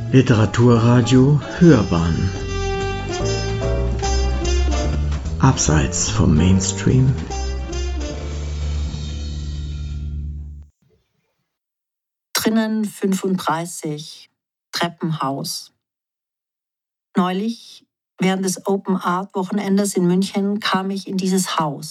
Literaturradio Hörbahn Abseits vom Mainstream. Drinnen 35, Treppenhaus. Neulich, während des Open Art Wochenendes in München, kam ich in dieses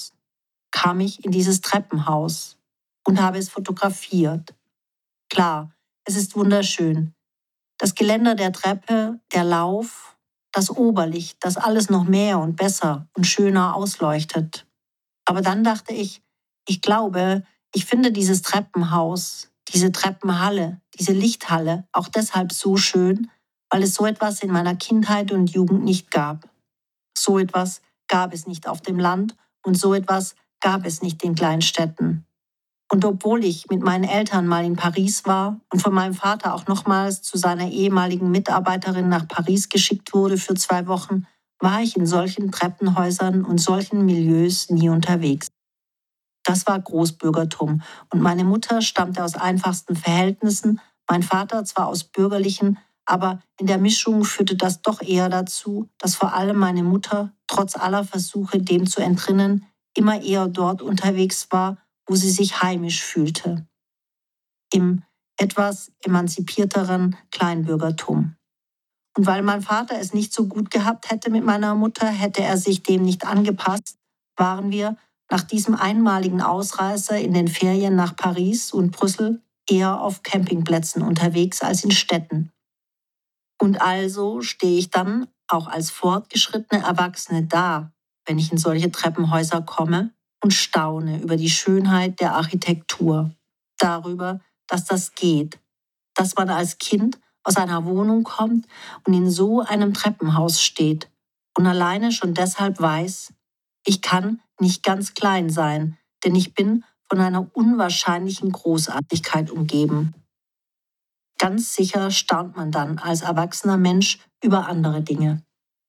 Treppenhaus und habe es fotografiert. Klar, es ist wunderschön. Das Geländer der Treppe, der Lauf, das Oberlicht, das alles noch mehr und besser und schöner ausleuchtet. Aber dann dachte ich glaube, ich finde dieses Treppenhaus, diese Treppenhalle, diese Lichthalle auch deshalb so schön, weil es so etwas in meiner Kindheit und Jugend nicht gab. So etwas gab es nicht auf dem Land und so etwas gab es nicht in Kleinstädten. Und obwohl ich mit meinen Eltern mal in Paris war und von meinem Vater auch nochmals zu seiner ehemaligen Mitarbeiterin nach Paris geschickt wurde für 2 Wochen, war ich in solchen Treppenhäusern und solchen Milieus nie unterwegs. Das war Großbürgertum und meine Mutter stammte aus einfachsten Verhältnissen, mein Vater zwar aus bürgerlichen, aber in der Mischung führte das doch eher dazu, dass vor allem meine Mutter, trotz aller Versuche, dem zu entrinnen, immer eher dort unterwegs war, wo sie sich heimisch fühlte. Im etwas emanzipierteren Kleinbürgertum. Und weil mein Vater es nicht so gut gehabt hätte mit meiner Mutter, hätte er sich dem nicht angepasst, waren wir nach diesem einmaligen Ausreißer in den Ferien nach Paris und Brüssel eher auf Campingplätzen unterwegs als in Städten. Und also stehe ich dann auch als fortgeschrittene Erwachsene da, wenn ich in solche Treppenhäuser komme, und staune über die Schönheit der Architektur, darüber, dass das geht, dass man als Kind aus einer Wohnung kommt und in so einem Treppenhaus steht und alleine schon deshalb weiß, ich kann nicht ganz klein sein, denn ich bin von einer unwahrscheinlichen Großartigkeit umgeben. Ganz sicher staunt man dann als erwachsener Mensch über andere Dinge.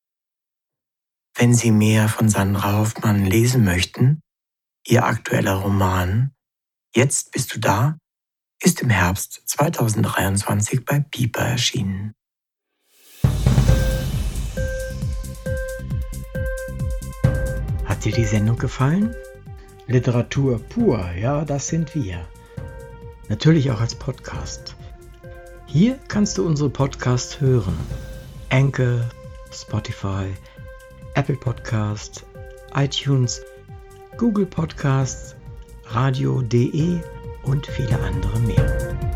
Wenn Sie mehr von Sandra Hoffmann lesen möchten, ihr aktueller Roman »Jetzt bist du da« ist im Herbst 2023 bei Piper erschienen. Hat dir die Sendung gefallen? Literatur pur, ja, das sind wir. Natürlich auch als Podcast. Hier kannst du unsere Podcasts hören. Anchor, Spotify, Apple Podcast, iTunes, Google Podcasts, radio.de und viele andere mehr.